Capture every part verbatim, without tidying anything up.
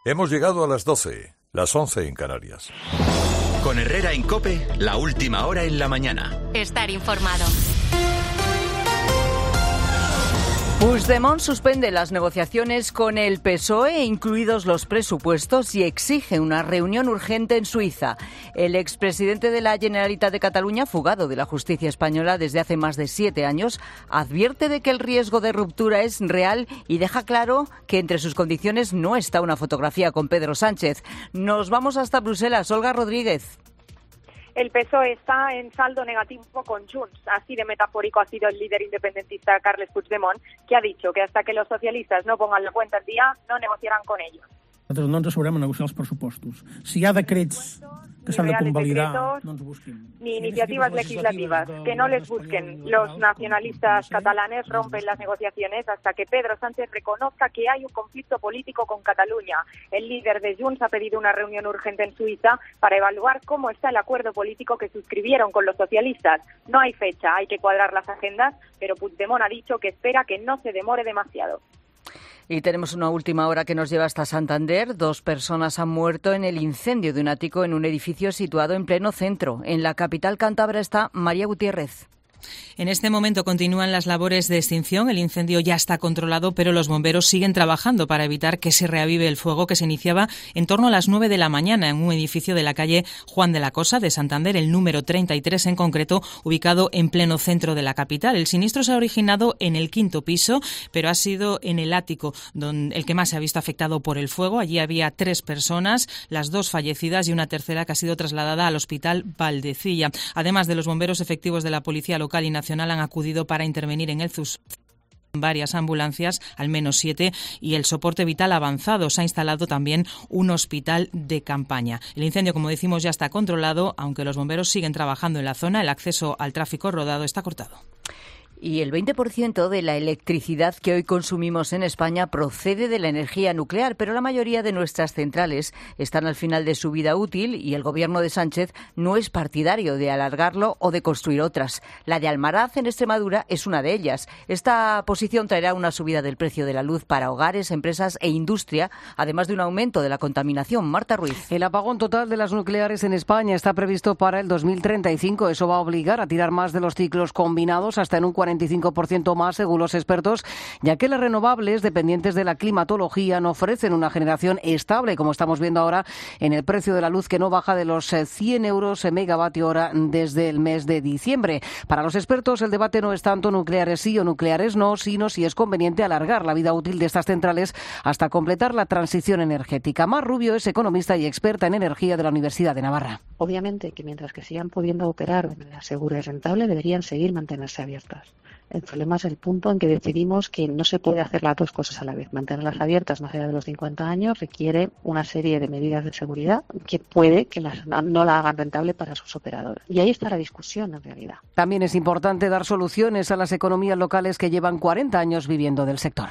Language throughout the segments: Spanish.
Hemos llegado a las doce, las once en Canarias. Con Herrera en COPE, la última hora en la mañana. Estar informado. Puigdemont suspende las negociaciones con el P S O E, incluidos los presupuestos, y exige una reunión urgente en Suiza. El expresidente de la Generalitat de Cataluña, fugado de la justicia española desde hace más de siete años, advierte de que el riesgo de ruptura es real y deja claro que entre sus condiciones no está una fotografía con Pedro Sánchez. Nos vamos hasta Bruselas. Olga Rodríguez. El P S O E está en saldo negativo con Junts. Así de metafórico ha sido el líder independentista Carles Puigdemont, que ha dicho que hasta que los socialistas no pongan la cuenta al día, no negociarán con ellos. Nosaltres no ens asseurem a negociar els pressupostos. Si hi ha decrets que s'han de convalidar, no ens busquin. Ni iniciativas legislativas, que no les busquen. Los nacionalistas catalanes rompen las negociaciones hasta que Pedro Sánchez reconozca que hay un conflicto político con Cataluña. El líder de Junts ha pedido una reunión urgente en Suiza para evaluar cómo está el acuerdo político que suscribieron con los socialistas. No hay fecha, hay que cuadrar las agendas, pero Puigdemont ha dicho que espera que no se demore demasiado. Y tenemos una última hora que nos lleva hasta Santander. Dos personas han muerto en el incendio de un ático en un edificio situado en pleno centro. En la capital cántabra está María Gutiérrez. En este momento continúan las labores de extinción. El incendio ya está controlado, pero los bomberos siguen trabajando para evitar que se reavive el fuego que se iniciaba en torno a las nueve de la mañana en un edificio de la calle Juan de la Cosa de Santander, el número treinta y tres en concreto, ubicado en pleno centro de la capital. El siniestro se ha originado en el quinto piso, pero ha sido en el ático donde el que más se ha visto afectado por el fuego. Allí había tres personas, las dos fallecidas y una tercera que ha sido trasladada al hospital Valdecilla. Además de los bomberos, efectivos de la policía local y nacional han acudido para intervenir en el sus varias ambulancias, al menos siete, y el soporte vital avanzado. Se ha instalado también un hospital de campaña. El incendio, como decimos, ya está controlado, aunque los bomberos siguen trabajando en la zona. El acceso al tráfico rodado está cortado. Y el veinte por ciento de la electricidad que hoy consumimos en España procede de la energía nuclear, pero la mayoría de nuestras centrales están al final de su vida útil y el gobierno de Sánchez no es partidario de alargarlo o de construir otras. La de Almaraz, en Extremadura, es una de ellas. Esta posición traerá una subida del precio de la luz para hogares, empresas e industria, además de un aumento de la contaminación. Marta Ruiz. El apagón total de las nucleares en España está previsto para el dos mil treinta y cinco. Eso va a obligar a tirar más de los ciclos combinados, hasta en un cuarenta y cinco por ciento más, según los expertos, ya que las renovables, dependientes de la climatología, no ofrecen una generación estable, como estamos viendo ahora en el precio de la luz, que no baja de los cien euros megavatio hora desde el mes de diciembre. Para los expertos, el debate no es tanto nucleares sí o nucleares no, sino si es conveniente alargar la vida útil de estas centrales hasta completar la transición energética. Mar Rubio es economista y experta en energía de la Universidad de Navarra. Obviamente que mientras que sigan pudiendo operar de manera segura y rentable, deberían seguir mantenerse abiertas. El problema es el punto en que decidimos que no se puede hacer las dos cosas a la vez. Mantenerlas abiertas más allá de los cincuenta años requiere una serie de medidas de seguridad que puede que las, no la hagan rentable para sus operadores. Y ahí está la discusión, en realidad. También es importante dar soluciones a las economías locales que llevan cuarenta años viviendo del sector.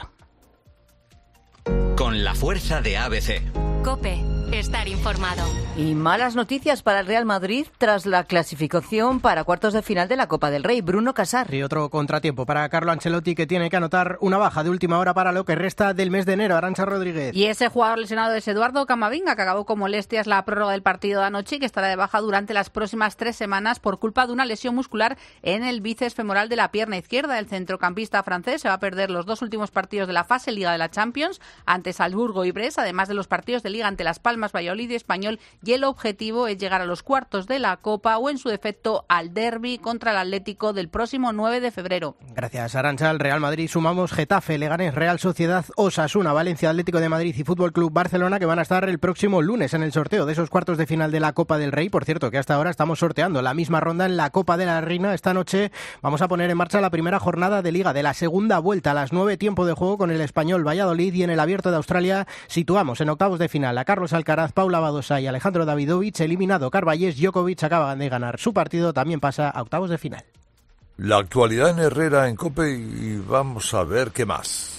Con la fuerza de A B C. COPE. Estar informado. Y malas noticias para el Real Madrid tras la clasificación para cuartos de final de la Copa del Rey. Bruno Casar. Y otro contratiempo para Carlo Ancelotti, que tiene que anotar una baja de última hora para lo que resta del mes de enero. Arantxa Rodríguez. Y ese jugador lesionado es Eduardo Camavinga, que acabó con molestias la prórroga del partido de anoche y que estará de baja durante las próximas tres semanas por culpa de una lesión muscular en el bíceps femoral de la pierna izquierda. El centrocampista francés se va a perder los dos últimos partidos de la fase Liga de la Champions ante Salzburgo y Brest, además de los partidos de Liga ante Las Palmas, Valladolid y Español, y el objetivo es llegar a los cuartos de la Copa o, en su defecto, al derbi contra el Atlético del próximo nueve de febrero. Gracias, Arantxa. Al Real Madrid sumamos Getafe, Leganés, Real Sociedad, Osasuna, Valencia, Atlético de Madrid y Fútbol Club Barcelona, que van a estar el próximo lunes en el sorteo de esos cuartos de final de la Copa del Rey. Por cierto, que hasta ahora estamos sorteando la misma ronda en la Copa de la Reina. Esta noche vamos a poner en marcha la primera jornada de Liga de la segunda vuelta a las nueve, tiempo de juego con el Español Valladolid, y en el Abierto de Australia situamos en octavos de final a Carlos Alcaraz, Paula Badosa y Alejandro Davidovich. Eliminado Carballés, Djokovic acaban de ganar su partido, también pasa a octavos de final. La actualidad en Herrera en COPE, y vamos a ver qué más.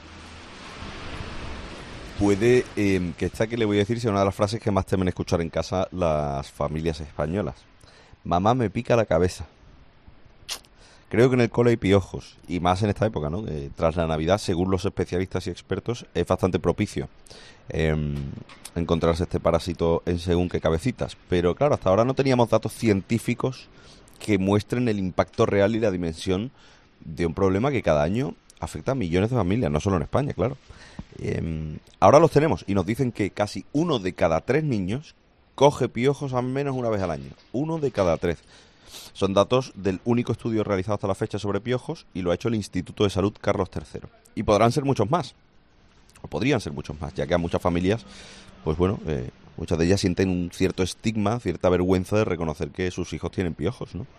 Puede, eh, que esta que le voy a decir sea una de las frases que más temen escuchar en casa las familias españolas. Mamá, me pica la cabeza. Creo que en el cole hay piojos, y más en esta época, ¿no? Eh, tras la Navidad, según los especialistas y expertos, es bastante propicio eh, encontrarse este parásito en según qué cabecitas. Pero claro, hasta ahora no teníamos datos científicos que muestren el impacto real y la dimensión de un problema que cada año afecta a millones de familias, no solo en España, claro. Eh, ahora los tenemos y nos dicen que casi uno de cada tres niños coge piojos al menos una vez al año. Uno de cada tres. Son datos del único estudio realizado hasta la fecha sobre piojos y lo ha hecho el Instituto de Salud Carlos tercero. Y podrán ser muchos más, o podrían ser muchos más, ya que a muchas familias, pues bueno, eh, muchas de ellas sienten un cierto estigma, cierta vergüenza de reconocer que sus hijos tienen piojos, ¿no?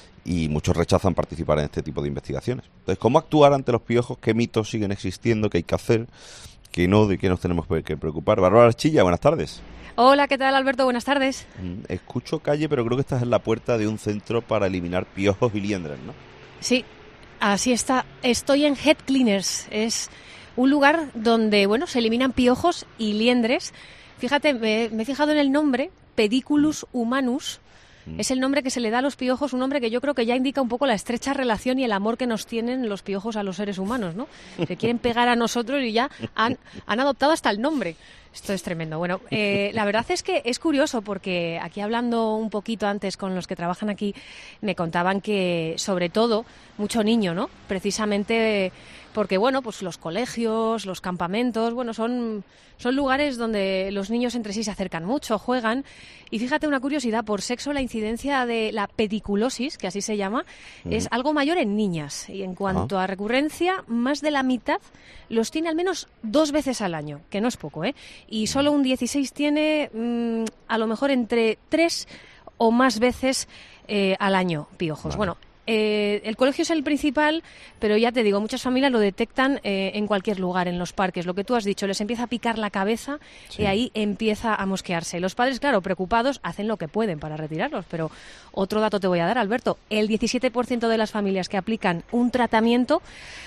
Y muchos rechazan participar en este tipo de investigaciones. Entonces, ¿cómo actuar ante los piojos? ¿Qué mitos siguen existiendo? ¿Qué hay que hacer? ¿Qué no? ¿De qué nos tenemos que preocupar? Bárbara Archilla, buenas tardes. Hola, ¿qué tal, Alberto? Buenas tardes. Escucho calle, pero creo que estás en la puerta de un centro para eliminar piojos y liendres, ¿no? Sí, así está. Estoy en Head Cleaners. Es un lugar donde, bueno, se eliminan piojos y liendres. Fíjate, me, me he fijado en el nombre, Pediculus humanus. Es el nombre que se le da a los piojos, un nombre que yo creo que ya indica un poco la estrecha relación y el amor que nos tienen los piojos a los seres humanos, ¿no? Se quieren pegar a nosotros y ya han, han adoptado hasta el nombre. Esto es tremendo. Bueno, eh, la verdad es que es curioso porque aquí hablando un poquito antes con los que trabajan aquí, me contaban que sobre todo mucho niño, ¿no? Precisamente porque, bueno, pues los colegios, los campamentos, bueno, son, son lugares donde los niños entre sí se acercan mucho, juegan. Y fíjate una curiosidad, por sexo la incidencia de la pediculosis, que así se llama, uh-huh. es algo mayor en niñas. Y en cuanto uh-huh. a recurrencia, más de la mitad los tiene al menos dos veces al año, que no es poco, ¿eh? Y solo un dieciséis tiene mmm, a lo mejor entre tres o más veces eh, al año piojos. Vale. Bueno, Eh, el colegio es el principal, pero ya te digo, muchas familias lo detectan eh, en cualquier lugar, en los parques. Lo que tú has dicho, les empieza a picar la cabeza sí. y ahí empieza a mosquearse. Los padres, claro, preocupados, hacen lo que pueden para retirarlos. Pero otro dato te voy a dar, Alberto. El diecisiete por ciento de las familias que aplican un tratamiento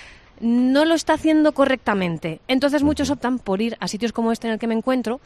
no lo está haciendo correctamente. Entonces muchos optan por ir a sitios como este en el que me encuentro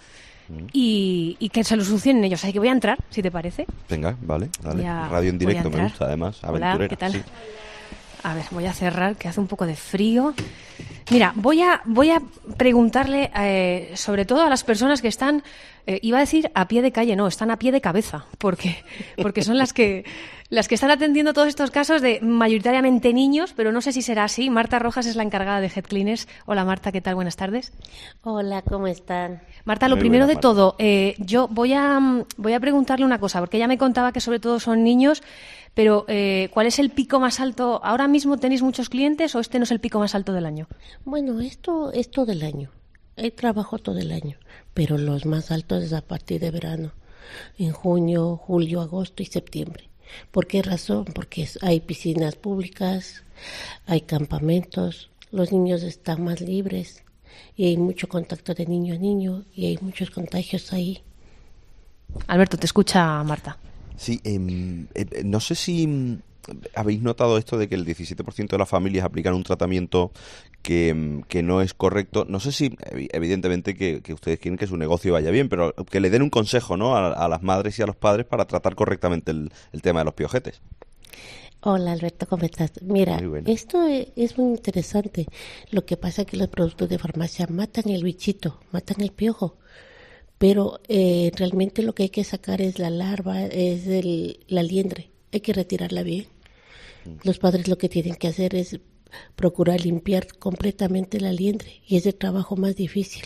Y, y que se lo solucionen ellos. Así que voy a entrar, si te parece. Venga, vale, dale. Radio en directo me gusta, además. Hola, aventurera. ¿qué tal? Sí. A ver, voy a cerrar, que hace un poco de frío. Mira, voy a voy a preguntarle, eh, sobre todo a las personas que están, eh, iba a decir a pie de calle, no, están a pie de cabeza, porque porque son las que las que están atendiendo todos estos casos de mayoritariamente niños, pero no sé si será así. Marta Rojas es la encargada de Head Cleaners. Hola, Marta, ¿qué tal? Buenas tardes. Hola, ¿cómo están? Marta, lo Muy primero buena, de todo, eh, yo voy a voy a preguntarle una cosa, porque ella me contaba que sobre todo son niños, pero eh, ¿cuál es el pico más alto? ¿Ahora mismo tenéis muchos clientes o este no es el pico más alto del año? Bueno, esto es todo el año. Hay trabajo todo el año, pero los más altos es a partir de verano, en junio, julio, agosto y septiembre. ¿Por qué razón? Porque hay piscinas públicas, hay campamentos, los niños están más libres y hay mucho contacto de niño a niño y hay muchos contagios ahí. Alberto, te escucha Marta. Sí, eh, eh, no sé si habéis notado esto de que el diecisiete por ciento de las familias aplican un tratamiento que, que no es correcto. No sé si, evidentemente, que, que ustedes quieren que su negocio vaya bien, pero que le den un consejo, ¿no?, a, a las madres y a los padres para tratar correctamente el, el tema de los piojetes. Hola, Alberto, ¿cómo estás? Mira, esto es muy interesante. Lo que pasa es que los productos de farmacia matan el bichito, matan el piojo. Pero eh, realmente lo que hay que sacar es la larva, es el, la liendre. Hay que retirarla bien. Los padres lo que tienen que hacer es procurar limpiar completamente la liendre. Y es el trabajo más difícil.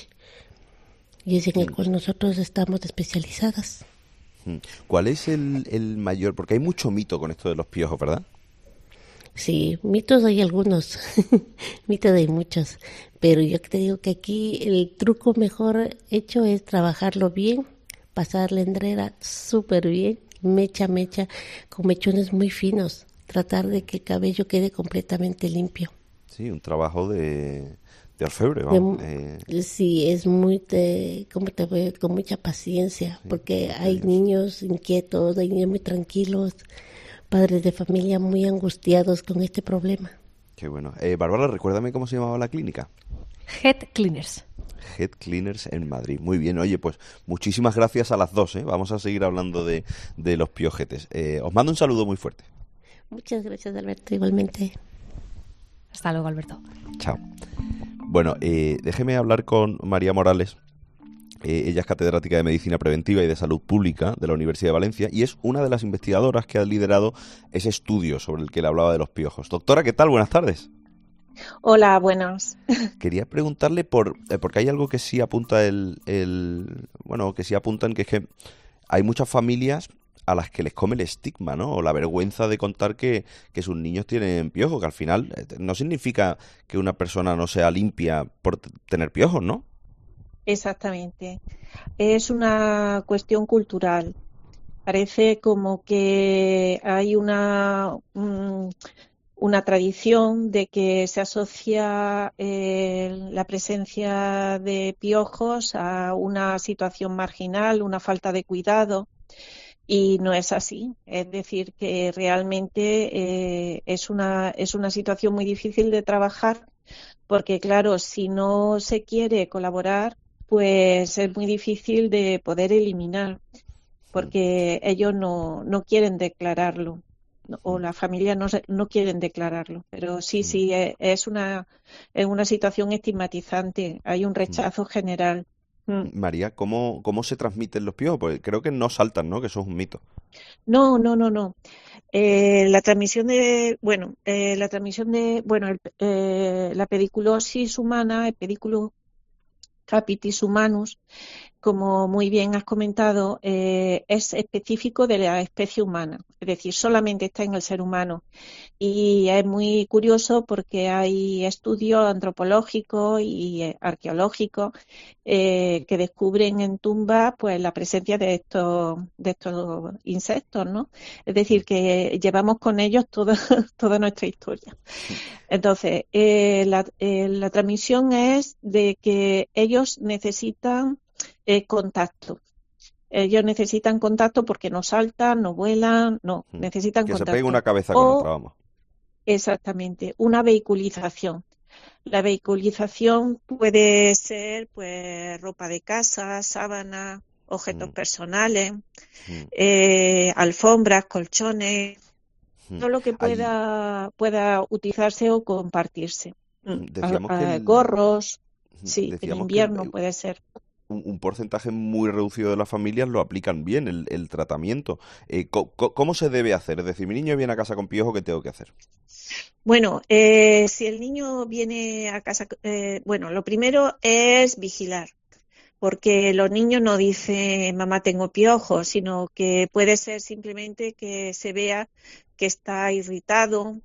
Y es en el cual nosotros estamos especializadas. ¿Cuál es el, el mayor? Porque hay mucho mito con esto de los piojos, ¿verdad? Sí, mitos hay algunos, mitos hay muchos, pero yo te digo que aquí el truco mejor hecho es trabajarlo bien, pasar la endrera súper bien, mecha, mecha, con mechones muy finos, tratar de que el cabello quede completamente limpio. Sí, un trabajo de, de orfebre, vamos. De, eh. Sí, es muy, de, ¿cómo te voy? Con mucha paciencia, sí, porque hay niños inquietos, hay niños muy tranquilos, padres de familia muy angustiados con este problema. Qué bueno. Eh, Bárbara, recuérdame cómo se llamaba la clínica. Head Cleaners. Head Cleaners en Madrid. Muy bien. Oye, pues muchísimas gracias a las dos, ¿eh? Vamos a seguir hablando de, de los piojetes. Eh, os mando un saludo muy fuerte. Muchas gracias, Alberto, igualmente. Hasta luego, Alberto. Chao. Bueno, eh, déjeme hablar con María Morales. Eh, ella es catedrática de Medicina Preventiva y de Salud Pública de la Universidad de Valencia y es una de las investigadoras que ha liderado ese estudio sobre el que le hablaba de los piojos. Doctora, ¿qué tal? Buenas tardes. Hola, buenas. Quería preguntarle por eh, porque hay algo que sí apunta el, el bueno, que sí apuntan, que es que hay muchas familias a las que les come el estigma, ¿no? O la vergüenza de contar que, que sus niños tienen piojos, que al final eh, no significa que una persona no sea limpia por t- tener piojos, ¿no? Exactamente. Es una cuestión cultural. Parece como que hay una, um, una tradición de que se asocia eh, la presencia de piojos a una situación marginal, una falta de cuidado. Y no es así, es decir, que realmente eh, es una es una situación muy difícil de trabajar porque, claro, si no se quiere colaborar, pues es muy difícil de poder eliminar porque ellos no, no quieren declararlo o la familia no, no quieren declararlo. Pero sí, sí, es, es, una, es una situación estigmatizante, hay un rechazo general. María, ¿cómo, cómo se transmiten los piojos? Porque creo que no saltan, ¿no? Que eso es un mito. No, no, no, no. Eh, la transmisión de, bueno, eh, la transmisión de, bueno, el, eh, la pediculosis humana, el pediculum capitis humanus, como muy bien has comentado, eh, es específico de la especie humana, es decir, solamente está en el ser humano. Y es muy curioso porque hay estudios antropológicos y eh, arqueológicos eh, que descubren en tumbas pues la presencia de estos de estos insectos, ¿no? Es decir, que llevamos con ellos toda toda nuestra historia. Entonces, eh, la, eh, la transmisión es de que ellos necesitan eh, contacto. Ellos necesitan contacto porque no saltan, no vuelan, no, necesitan que contacto. Que se pegue una cabeza con o, otra, vamos. Exactamente, una vehiculización. La vehiculización puede ser pues ropa de casa, sábanas, objetos mm. personales, mm. Eh, alfombras, colchones, mm. todo lo que pueda, pueda utilizarse o compartirse. Decíamos a, a, que el... Gorros, sí, en invierno el... puede ser. Un, un porcentaje muy reducido de las familias lo aplican bien, el, el tratamiento. Eh, co, co, ¿Cómo se debe hacer? Es decir, mi niño viene a casa con piojo, ¿qué tengo que hacer? Bueno, eh, si el niño viene a casa, eh, bueno, lo primero es vigilar, porque los niños no dicen mamá tengo piojos, sino que puede ser simplemente que se vea que está irritado,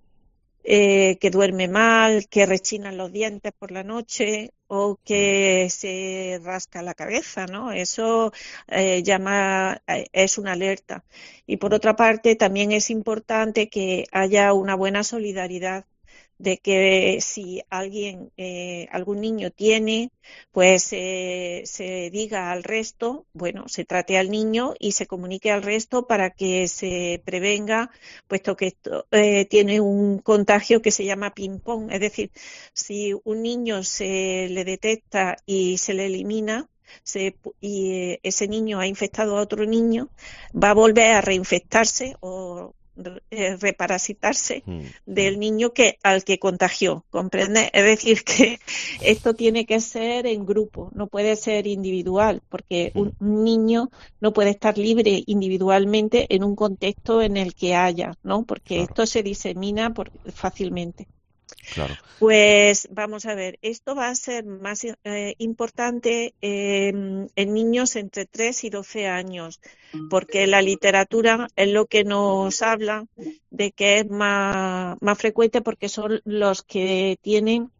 eh, que duerme mal, que rechinan los dientes por la noche o que se rasca la cabeza, ¿no? Eso eh, llama, es una alerta. Y por otra parte, también es importante que haya una buena solidaridad, de que si alguien, eh, algún niño tiene, pues eh, se diga al resto, bueno, se trate al niño y se comunique al resto para que se prevenga, puesto que esto eh, tiene un contagio que se llama ping-pong, es decir, si un niño se le detecta y se le elimina, Se, y eh, ese niño ha infectado a otro niño, va a volver a reinfectarse o eh, reparasitarse mm. del niño que al que contagió, ¿comprende? Es decir, que esto tiene que ser en grupo, no puede ser individual, porque un, un niño no puede estar libre individualmente en un contexto en el que haya, ¿no? Porque claro. esto se disemina por, fácilmente. Claro. Pues vamos a ver, esto va a ser más eh, importante eh, en niños entre tres y doce años, porque la literatura es lo que nos habla de que es más, más frecuente porque son los que tienen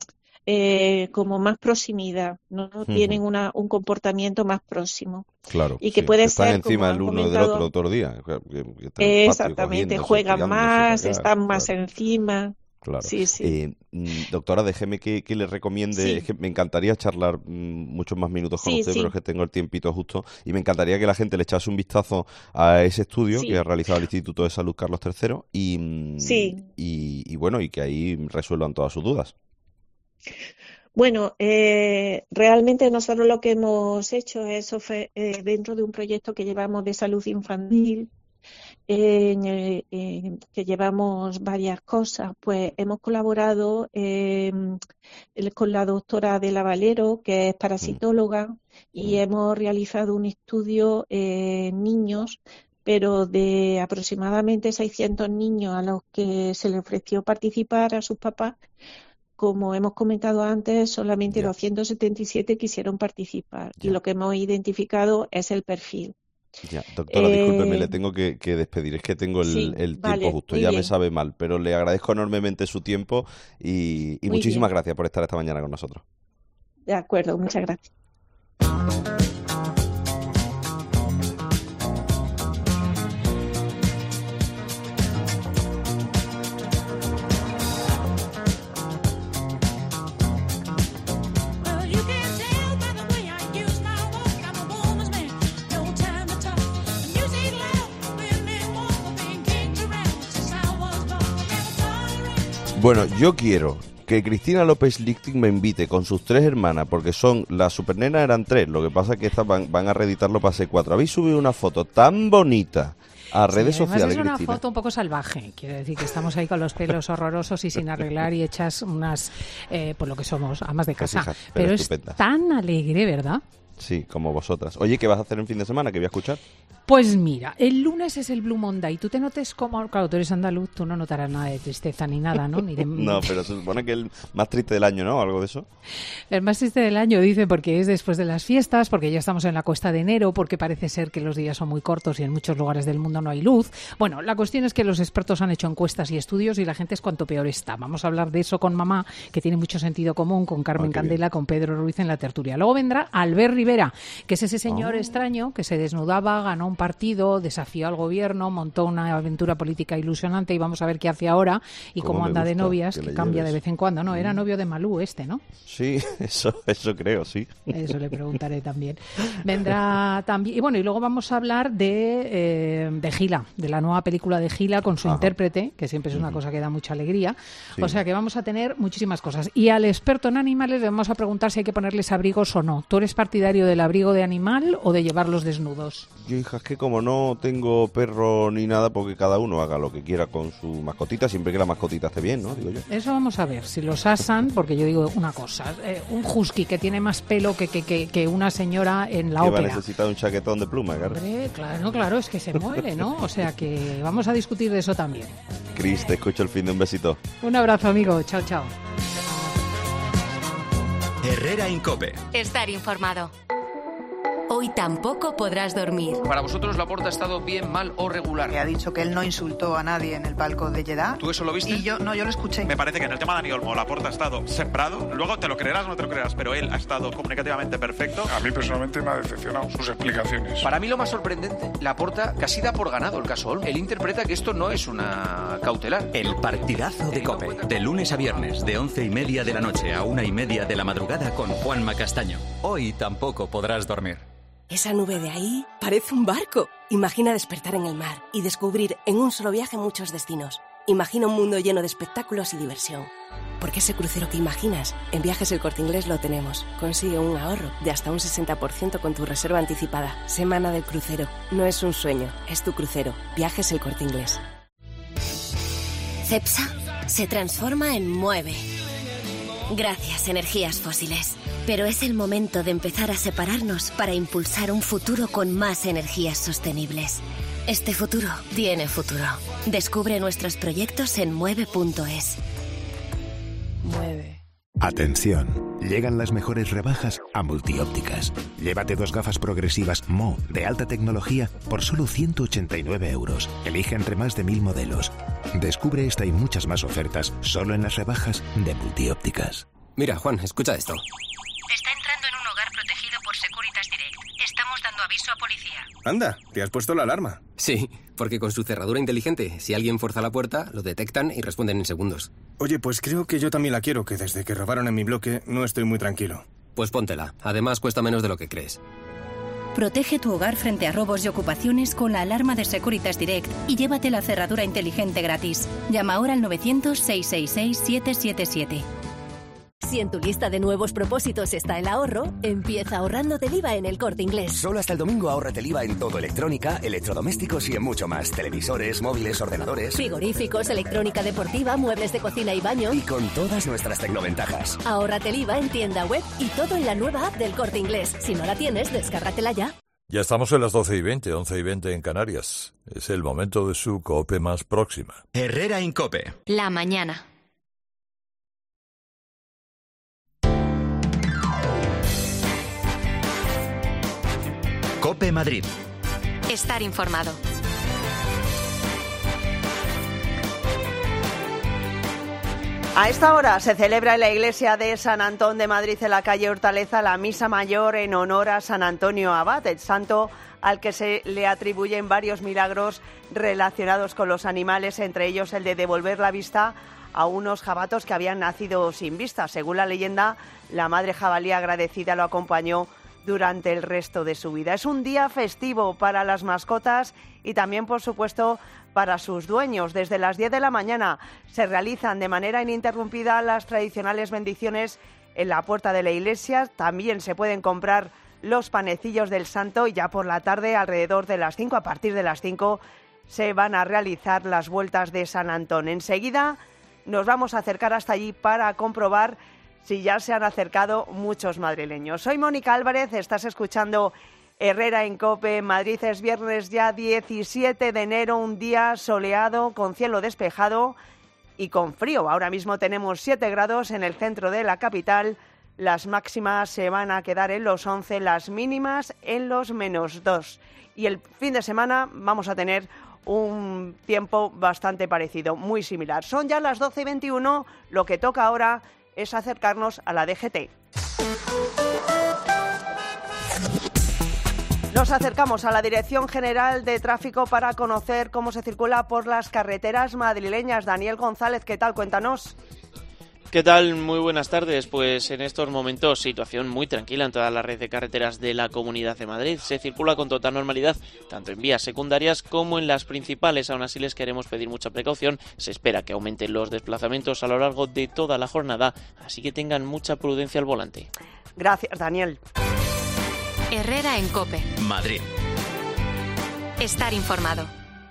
eh, como más proximidad, no uh-huh. tienen una, un comportamiento más próximo. Claro, y que sí, puede que están ser encima el uno del otro otro día. Que, que exactamente, patio, juegan más, están claro. más encima. Claro. Sí, sí. Eh, doctora, déjeme que, que le recomiende, sí. es que me encantaría charlar mm, muchos más minutos con sí, usted, sí. pero es que tengo el tiempito justo y me encantaría que la gente le echase un vistazo a ese estudio sí. que ha realizado el Instituto de Salud Carlos tercero y, sí. y, y bueno, y que ahí resuelvan todas sus dudas. Bueno, eh, realmente nosotros lo que hemos hecho es ofre- eh, dentro de un proyecto que llevamos de salud infantil, en, eh, eh, que llevamos varias cosas, pues hemos colaborado eh, con la doctora Adela Valero, que es parasitóloga, y hemos realizado un estudio en eh, niños, pero de aproximadamente seiscientos niños a los que se les ofreció participar a sus papás. Como hemos comentado antes, solamente yeah. doscientos setenta y siete quisieron participar yeah. y lo que hemos identificado es el perfil. Ya, doctora, eh, discúlpeme, le tengo que, que despedir, es que tengo el, sí, el tiempo vale, justo, ya bien. me sabe mal, pero le agradezco enormemente su tiempo y, y muchísimas bien. gracias por estar esta mañana con nosotros. De acuerdo, muchas gracias. Bueno, yo quiero que Cristina López Lichting me invite con sus tres hermanas, porque son, las supernenas eran tres, lo que pasa es que estas van, van a reeditarlo para ser cuatro. Habéis subido una foto tan bonita a redes sí, sociales, es una Cristina. Foto un poco salvaje, quiero decir que estamos ahí con los pelos horrorosos y sin arreglar y hechas unas, eh, por lo que somos, amas de casa. Hijas, pero pero es tan alegre, ¿verdad? Sí, como vosotras. Oye, ¿qué vas a hacer en fin de semana? ¿Qué voy a escuchar? Pues mira, el lunes es el Blue Monday. Tú te notes como, claro, tú eres andaluz, tú no notarás nada de tristeza ni nada, ¿no? Ni de... No, pero se supone que es el más triste del año, ¿no? Algo de eso. El más triste del año, dice, porque es después de las fiestas, porque ya estamos en la cuesta de enero, porque parece ser que los días son muy cortos y en muchos lugares del mundo no hay luz. Bueno, la cuestión es que los expertos han hecho encuestas y estudios y la gente es cuanto peor está. Vamos a hablar de eso con mamá, que tiene mucho sentido común, con Carmen oh, Candela, bien. con Pedro Ruiz en la tertulia. Luego vendrá Albert Rivera, que es ese señor oh. extraño que se desnudaba, ganó un partido, desafió al gobierno, montó una aventura política ilusionante y vamos a ver qué hace ahora y cómo anda de novias, que, que cambia lleves. de vez en cuando. No, era novio de Malú este, ¿no? Sí, eso, eso creo, sí. Eso le preguntaré también. Vendrá también, y bueno, y luego vamos a hablar de, eh, de Gila, de la nueva película de Gila con su Ajá. intérprete, que siempre es una cosa que da mucha alegría. Sí. O sea que vamos a tener muchísimas cosas. Y al experto en animales le vamos a preguntar si hay que ponerles abrigos o no. ¿Tú eres partidario del abrigo de animal o de llevarlos desnudos? Yo, hija, es que como no tengo perro ni nada, porque cada uno haga lo que quiera con su mascotita, siempre que la mascotita esté bien, ¿no? Digo yo. Eso vamos a ver, si los asan, porque yo digo una cosa, eh, un husky que tiene más pelo que, que, que, que una señora en la que ópera. va a necesitar un chaquetón de pluma, claro. Hombre, claro, claro, es que se muere, ¿no? O sea que vamos a discutir de eso también. Cris, te escucho el fin de un besito. Un abrazo, amigo. Chao, chao. Herrera en COPE. Estar informado. Hoy tampoco podrás dormir. Para vosotros, ¿Laporta ha estado bien, mal o regular? Que ha dicho que él no insultó a nadie en el palco de Jeddah. ¿Tú eso lo viste? Y yo, no, yo lo escuché. Me parece que en el tema de Dani Olmo, Laporta ha estado sembrado. Luego te lo creerás o no te lo creerás, pero él ha estado comunicativamente perfecto. A mí personalmente me ha decepcionado sus explicaciones. Para mí lo más sorprendente, Laporta casi da por ganado el caso Olmo. Él interpreta que esto no es una cautelar. El partidazo de COPE. De lunes a viernes, de once y media de la noche a una y media de la madrugada con Juanma Castaño. Hoy tampoco podrás dormir. Esa nube de ahí parece un barco. Imagina despertar en el mar y descubrir en un solo viaje muchos destinos. Imagina un mundo lleno de espectáculos y diversión. Porque ese crucero que imaginas, en Viajes El Corte Inglés lo tenemos. Consigue un ahorro de hasta un sesenta por ciento con tu reserva anticipada. Semana del crucero. No es un sueño, es tu crucero. Viajes El Corte Inglés. Cepsa se transforma en Mueve. Gracias, energías fósiles. Pero es el momento de empezar a separarnos para impulsar un futuro con más energías sostenibles. Este futuro tiene futuro. Descubre nuestros proyectos en mueve punto es. Mueve. Atención, llegan las mejores rebajas a Multiópticas. Llévate dos gafas progresivas M O de alta tecnología por solo ciento ochenta y nueve euros. Elige entre más de mil modelos. Descubre esta y muchas más ofertas solo en las rebajas de Multiópticas. Mira, Juan, escucha esto. Está entrando en un hogar protegido por Securitas Direct. Estamos dando aviso a policía. Anda, ¿te has puesto la alarma? Sí, porque con su cerradura inteligente, si alguien fuerza la puerta, lo detectan y responden en segundos. Oye, pues creo que yo también la quiero, que desde que robaron en mi bloque no estoy muy tranquilo. Pues póntela. Además, cuesta menos de lo que crees. Protege tu hogar frente a robos y ocupaciones con la alarma de Securitas Direct y llévate la cerradura inteligente gratis. Llama ahora al novecientos, seiscientos sesenta y seis, setecientos setenta y siete. Si en tu lista de nuevos propósitos está el ahorro, empieza ahorrando del I V A en El Corte Inglés. Solo hasta el domingo ahórrate el I V A en todo: electrónica, electrodomésticos y en mucho más. Televisores, móviles, ordenadores, frigoríficos, electrónica deportiva, muebles de cocina y baño. Y con todas nuestras tecnoventajas. Ahórrate el I V A en tienda web y todo en la nueva app del Corte Inglés. Si no la tienes, descárgatela ya. Ya estamos en las doce y veinte, once y veinte en Canarias. Es el momento de su COPE más próxima. Herrera en COPE. La mañana. COPE Madrid. Estar informado. A esta hora se celebra en la iglesia de San Antón de Madrid, en la calle Hortaleza, la misa mayor en honor a San Antonio Abad, el santo al que se le atribuyen varios milagros relacionados con los animales, entre ellos el de devolver la vista a unos jabatos que habían nacido sin vista. Según la leyenda, la madre jabalí agradecida lo acompañó durante el resto de su vida. Es un día festivo para las mascotas y también, por supuesto, para sus dueños. Desde las diez de la mañana se realizan de manera ininterrumpida las tradicionales bendiciones en la puerta de la iglesia. También se pueden comprar los panecillos del santo y ya por la tarde, alrededor de las cinco, a partir de las cinco, se van a realizar las vueltas de San Antón. Enseguida nos vamos a acercar hasta allí para comprobar si ya se han acercado muchos madrileños. Soy Mónica Álvarez, estás escuchando Herrera en COPE. Madrid, es viernes ya diecisiete de enero, un día soleado, con cielo despejado y con frío. Ahora mismo tenemos siete grados en el centro de la capital. Las máximas se van a quedar en los once, las mínimas en los menos dos. Y el fin de semana vamos a tener un tiempo bastante parecido, muy similar. Son ya las doce y veintiuno, lo que toca ahora es acercarnos a la D G T. Nos acercamos a la Dirección General de Tráfico para conocer cómo se circula por las carreteras madrileñas. Daniel González, ¿qué tal? Cuéntanos. ¿Qué tal? Muy buenas tardes. Pues en estos momentos situación muy tranquila en toda la red de carreteras de la Comunidad de Madrid. Se circula con total normalidad, tanto en vías secundarias como en las principales. Aún así les queremos pedir mucha precaución. Se espera que aumenten los desplazamientos a lo largo de toda la jornada, así que tengan mucha prudencia al volante. Gracias, Daniel. Herrera en COPE. Madrid. Estar informado.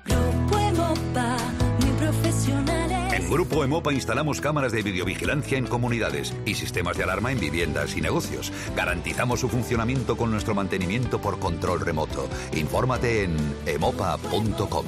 En Grupo Emopa instalamos cámaras de videovigilancia en comunidades y sistemas de alarma en viviendas y negocios. Garantizamos su funcionamiento con nuestro mantenimiento por control remoto. Infórmate en emopa punto com.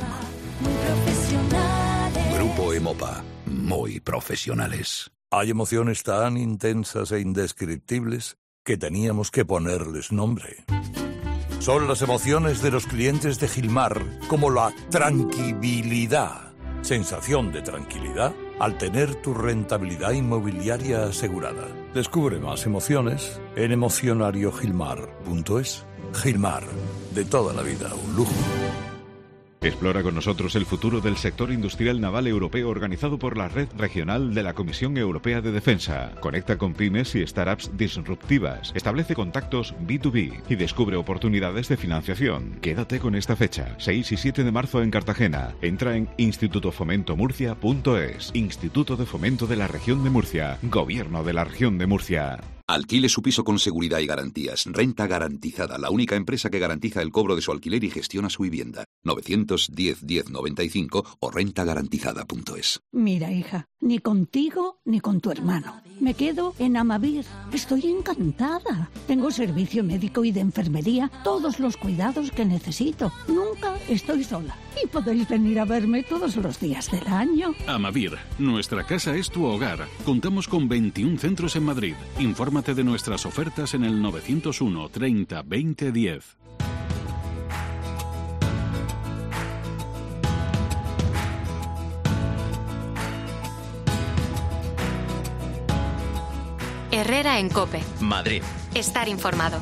Grupo Emopa. Muy profesionales. Hay emociones tan intensas e indescriptibles que teníamos que ponerles nombre. Son las emociones de los clientes de Gilmar, como la tranquilidad. Sensación de tranquilidad al tener tu rentabilidad inmobiliaria asegurada. Descubre más emociones en emocionario gilmar punto es. Gilmar, de toda la vida, un lujo. Explora con nosotros el futuro del sector industrial naval europeo organizado por la Red Regional de la Comisión Europea de Defensa. Conecta con pymes y startups disruptivas. Establece contactos B dos B y descubre oportunidades de financiación. Quédate con esta fecha, seis y siete de marzo en Cartagena. Entra en instituto fomento murcia punto es. Instituto de Fomento de la Región de Murcia. Gobierno de la Región de Murcia. Alquile su piso con seguridad y garantías. Renta Garantizada, la única empresa que garantiza el cobro de su alquiler y gestiona su vivienda. novecientos diez diez noventa y cinco o renta garantizada punto es. Mira, hija, ni contigo ni con tu hermano. Me quedo en Amavir. Estoy encantada. Tengo servicio médico y de enfermería, todos los cuidados que necesito. Nunca estoy sola. Y podéis venir a verme todos los días del año. Amavir, nuestra casa es tu hogar. Contamos con veintiún centros en Madrid. Infórmate de nuestras ofertas en el novecientos uno treinta veinte diez. Herrera en COPE. Madrid. Estar informado.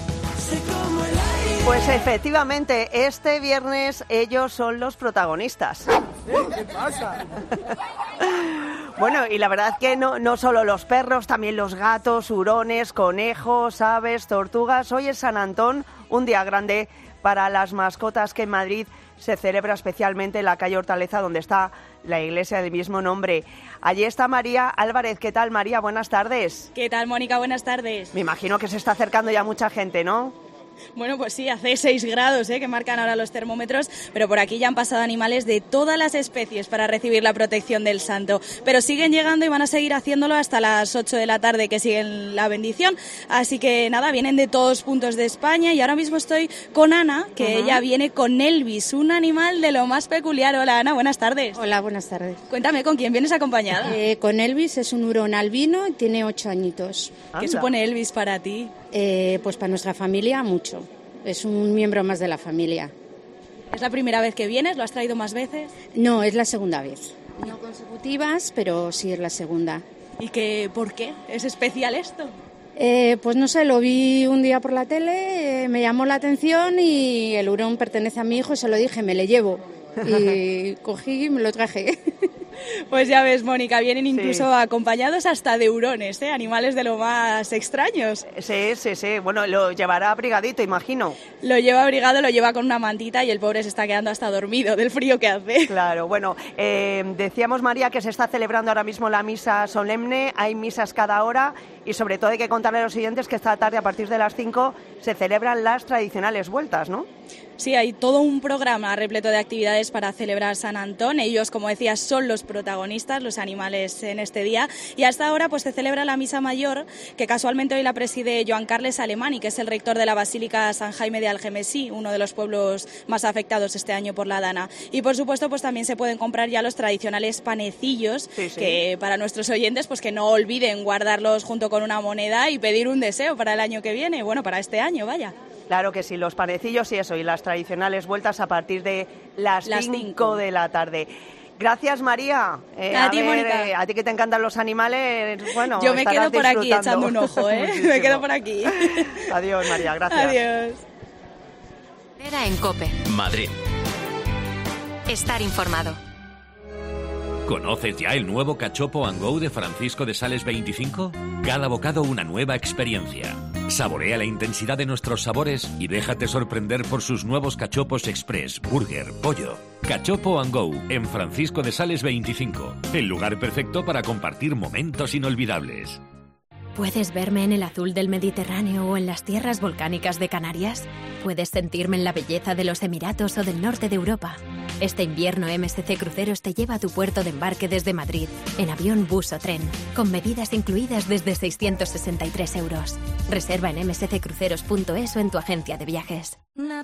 Pues efectivamente, este viernes ellos son los protagonistas. ¿Qué pasa? Bueno, y la verdad que no, no solo los perros, también los gatos, hurones, conejos, aves, tortugas. Hoy es San Antón, un día grande para las mascotas que en Madrid se celebra especialmente en la calle Hortaleza, donde está la iglesia del mismo nombre. Allí está María Álvarez. ¿Qué tal, María? Buenas tardes. ¿Qué tal, Mónica? Buenas tardes. Me imagino que se está acercando ya mucha gente, ¿no? Bueno, pues sí, hace seis grados, ¿eh? que marcan ahora los termómetros, pero por aquí ya han pasado animales de todas las especies para recibir la protección del santo. Pero siguen llegando y van a seguir haciéndolo hasta las ocho de la tarde, que siguen la bendición. Así que nada, vienen de todos puntos de España y ahora mismo estoy con Ana, que uh-huh. ella viene con Elvis, un animal de lo más peculiar. Hola, Ana, buenas tardes. Hola, buenas tardes. Cuéntame, ¿con quién vienes acompañada? Eh, con Elvis, es un hurón albino y tiene ocho añitos. ¿Qué supone Elvis para ti? Eh, pues para nuestra familia, mucho. Es un miembro más de la familia. ¿Es la primera vez que vienes? ¿Lo has traído más veces? No, es la segunda vez. No consecutivas, pero sí es la segunda. ¿Y qué, por qué? ¿Es especial esto? Eh, pues no sé, lo vi un día por la tele, eh, me llamó la atención y el hurón pertenece a mi hijo y se lo dije, me le llevo. Y cogí y me lo traje. Pues ya ves, Mónica, vienen incluso sí. acompañados hasta de hurones, ¿eh? Animales de lo más extraños. Sí, sí, sí. Bueno, lo llevará abrigadito, imagino. Lo lleva abrigado, lo lleva con una mantita y el pobre se está quedando hasta dormido del frío que hace. Claro, bueno, eh, decíamos, María, que se está celebrando ahora mismo la misa solemne, hay misas cada hora y sobre todo hay que contarle a los siguientes que esta tarde a partir de las cinco se celebran las tradicionales vueltas, ¿no? Sí, hay todo un programa repleto de actividades para celebrar San Antón. Ellos, como decías, son los protagonistas, los animales en este día. Y hasta ahora pues se celebra la Misa Mayor, que casualmente hoy la preside Joan Carles Alemany, que es el rector de la Basílica San Jaime de Algemesí, uno de los pueblos más afectados este año por la dana. Y por supuesto pues también se pueden comprar ya los tradicionales panecillos, sí, sí. que para nuestros oyentes pues que no olviden guardarlos junto con una moneda y pedir un deseo para el año que viene, bueno, para este año, vaya. Claro que sí, los panecillos y eso, y las tradicionales vueltas a partir de las cinco de la tarde. Gracias, María. Eh, a, a ti, ver, Mónica. Eh, a ti que te encantan los animales, bueno, yo me quedo por aquí echando un ojo, ¿eh? Muchísimo. Me quedo por aquí. Adiós, María, gracias. Adiós. Herrera en COPE. Madrid. Estar informado. ¿Conoces ya el nuevo Cachopo and Go de Francisco de Sales veinticinco? Cada bocado una nueva experiencia. Saborea la intensidad de nuestros sabores y déjate sorprender por sus nuevos cachopos express, burger, pollo. Cachopo and Go en Francisco de Sales veinticinco. El lugar perfecto para compartir momentos inolvidables. ¿Puedes verme en el azul del Mediterráneo o en las tierras volcánicas de Canarias? ¿Puedes sentirme en la belleza de los Emiratos o del norte de Europa? Este invierno M S C Cruceros te lleva a tu puerto de embarque desde Madrid, en avión, bus o tren, con medidas incluidas desde seiscientos sesenta y tres euros. Reserva en eme ese ce cruceros punto es o en tu agencia de viajes.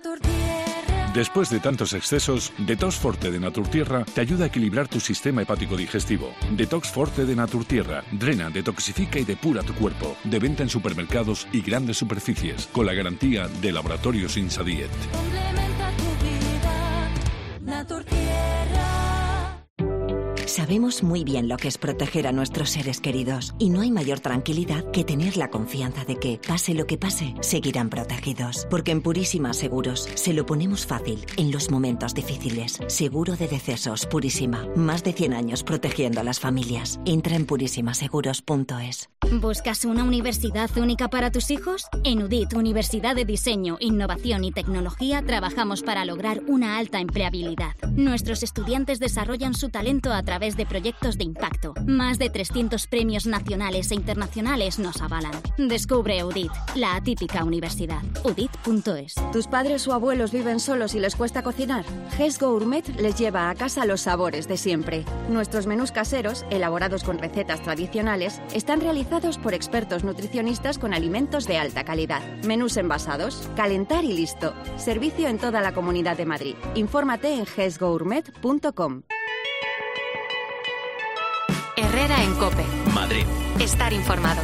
Después de tantos excesos, Detox Forte de Naturtierra te ayuda a equilibrar tu sistema hepático digestivo. Detox Forte de Naturtierra drena, detoxifica y depura tu cuerpo. De venta en supermercados y grandes superficies, con la garantía de Laboratorios Insadiet. Complementa tu vida, Naturtierra. Sabemos muy bien lo que es proteger a nuestros seres queridos y no hay mayor tranquilidad que tener la confianza de que, pase lo que pase, seguirán protegidos. Porque en Purísima Seguros se lo ponemos fácil en los momentos difíciles. Seguro de decesos Purísima. Más de cien años protegiendo a las familias. Entra en purísima seguros punto es. ¿Buscas una universidad única para tus hijos? En U D I T, Universidad de Diseño, Innovación y Tecnología, trabajamos para lograr una alta empleabilidad. Nuestros estudiantes desarrollan su talento a través de proyectos de impacto. Más de trescientos premios nacionales e internacionales nos avalan. Descubre U D I T, la atípica universidad. U D I T punto es. ¿Tus padres o abuelos viven solos y les cuesta cocinar? Ges Gourmet les lleva a casa los sabores de siempre. Nuestros menús caseros, elaborados con recetas tradicionales, están realizados por expertos nutricionistas con alimentos de alta calidad. Menús envasados, calentar y listo. Servicio en toda la Comunidad de Madrid. Infórmate en ges gourmet punto com. Herrera en COPE. Madrid. Estar informado.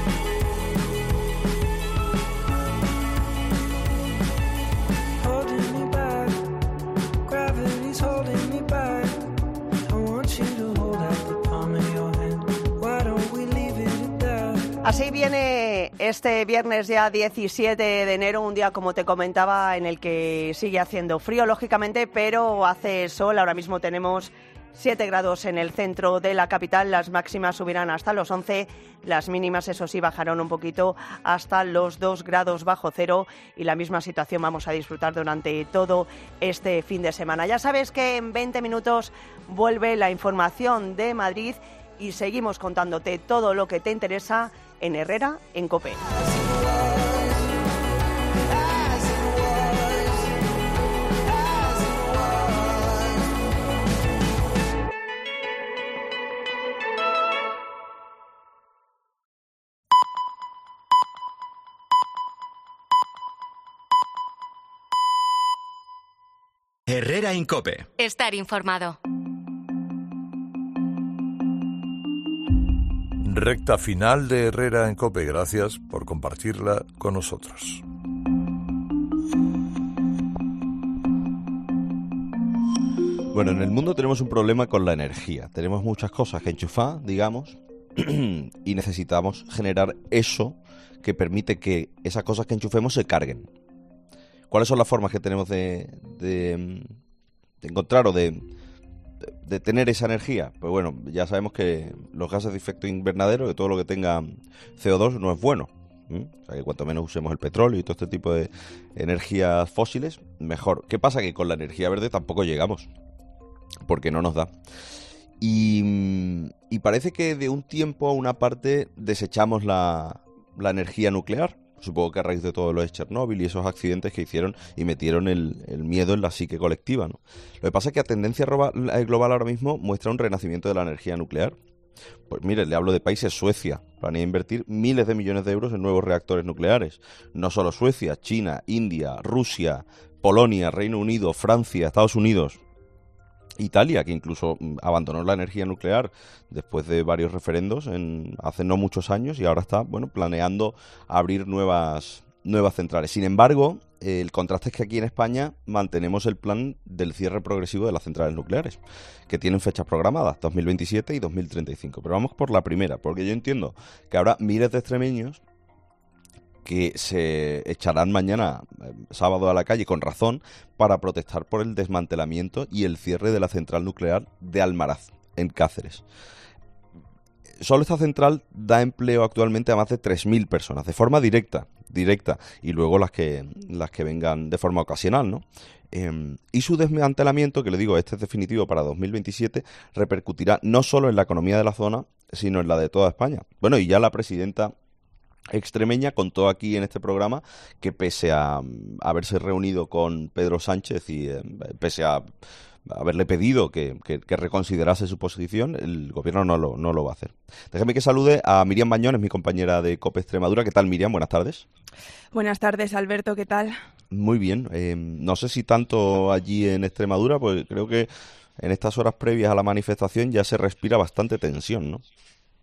Así viene este viernes ya diecisiete de enero, un día, como te comentaba, en el que sigue haciendo frío, lógicamente, pero hace sol. Ahora mismo tenemos siete grados en el centro de la capital, las máximas subirán hasta los once, las mínimas, eso sí, bajarán un poquito hasta los dos grados bajo cero y la misma situación vamos a disfrutar durante todo este fin de semana. Ya sabes que en veinte minutos vuelve la información de Madrid y seguimos contándote todo lo que te interesa en Herrera en COPE. Herrera en COPE. Estar informado. Recta final de Herrera en COPE. Gracias por compartirla con nosotros. Bueno, en el mundo tenemos un problema con la energía. Tenemos muchas cosas que enchufar, digamos, y necesitamos generar eso que permite que esas cosas que enchufemos se carguen. ¿Cuáles son las formas que tenemos de, de, de encontrar o de, de, de tener esa energía? Pues bueno, ya sabemos que los gases de efecto invernadero, que todo lo que tenga C O dos no es bueno. ¿Mm? O sea, que cuanto menos usemos el petróleo y todo este tipo de energías fósiles, mejor. ¿Qué pasa? Que con la energía verde tampoco llegamos, porque no nos da. Y, y parece que de un tiempo a una parte desechamos la, la energía nuclear. Supongo que a raíz de todo lo de Chernóbil y esos accidentes que hicieron y metieron el, el miedo en la psique colectiva, ¿no? Lo que pasa es que la tendencia global ahora mismo muestra un renacimiento de la energía nuclear. Pues mire, le hablo de países. Suecia planea invertir miles de millones de euros en nuevos reactores nucleares. No solo Suecia, China, India, Rusia, Polonia, Reino Unido, Francia, Estados Unidos, Italia, que incluso abandonó la energía nuclear después de varios referendos en, hace no muchos años y ahora está, bueno, planeando abrir nuevas, nuevas centrales. Sin embargo, el contraste es que aquí en España mantenemos el plan del cierre progresivo de las centrales nucleares, que tienen fechas programadas, dos mil veintisiete y dos mil treinta y cinco. Pero vamos por la primera, porque yo entiendo que habrá miles de extremeños que se echarán mañana, eh, sábado, a la calle, con razón, para protestar por el desmantelamiento y el cierre de la central nuclear de Almaraz, en Cáceres. Solo esta central da empleo actualmente a más de tres mil personas, de forma directa, directa, y luego las que, las que vengan de forma ocasional, ¿no? Eh, y su desmantelamiento, que le digo, este es definitivo para dos mil veintisiete, repercutirá no solo en la economía de la zona, sino en la de toda España. Bueno, y ya la presidenta extremeña contó aquí en este programa que pese a, a haberse reunido con Pedro Sánchez y eh, pese a haberle pedido que, que, que reconsiderase su posición, el gobierno no lo, no lo va a hacer. Déjeme que salude a Miriam Bañones, mi compañera de COPE Extremadura. ¿Qué tal, Miriam? Buenas tardes. Buenas tardes, Alberto. ¿Qué tal? Muy bien. Eh, no sé si tanto allí en Extremadura, pues creo que en estas horas previas a la manifestación ya se respira bastante tensión, ¿no?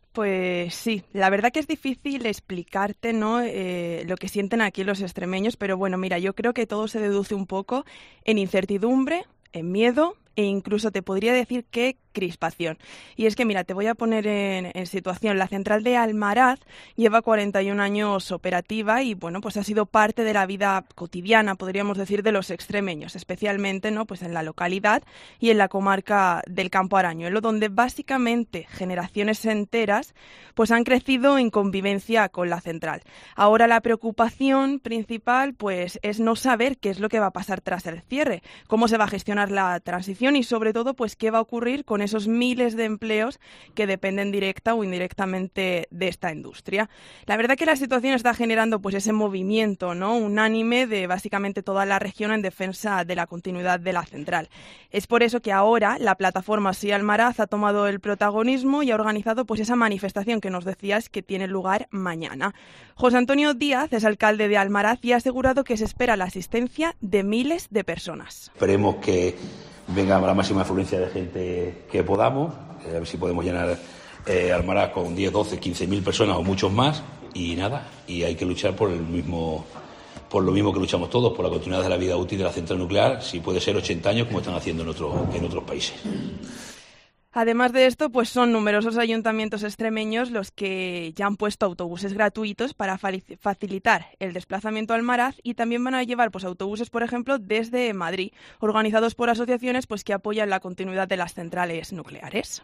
Pues sí, la verdad que es difícil explicarte, ¿no?, eh, lo que sienten aquí los extremeños, pero bueno, mira, yo creo que todo se deduce un poco en incertidumbre, en miedo e incluso te podría decir que crispación. Y es que, mira, te voy a poner en, en situación. La central de Almaraz lleva cuarenta y un años operativa y, bueno, pues ha sido parte de la vida cotidiana, podríamos decir, de los extremeños, especialmente, ¿no?, pues en la localidad y en la comarca del Campo Arañuelo, donde básicamente generaciones enteras pues han crecido en convivencia con la central. Ahora la preocupación principal pues es no saber qué es lo que va a pasar tras el cierre, cómo se va a gestionar la transición y, sobre todo, pues qué va a ocurrir con esos miles de empleos que dependen directa o indirectamente de esta industria. La verdad que la situación está generando pues ese movimiento, ¿no?, unánime de básicamente toda la región en defensa de la continuidad de la central. Es por eso que ahora la plataforma Sí Almaraz ha tomado el protagonismo y ha organizado pues esa manifestación que nos decías que tiene lugar mañana. José Antonio Díaz es alcalde de Almaraz y ha asegurado que se espera la asistencia de miles de personas. Esperemos que venga la máxima afluencia de gente que podamos, a ver si podemos llenar eh, Almaraz con diez, doce, quince mil personas o muchos más, y nada, y hay que luchar por el mismo, por lo mismo que luchamos todos, por la continuidad de la vida útil de la central nuclear, si puede ser ochenta años como están haciendo en otros, en otros países. Además de esto, pues son numerosos ayuntamientos extremeños los que ya han puesto autobuses gratuitos para facilitar el desplazamiento al Almaraz, y también van a llevar pues autobuses, por ejemplo, desde Madrid, organizados por asociaciones pues que apoyan la continuidad de las centrales nucleares.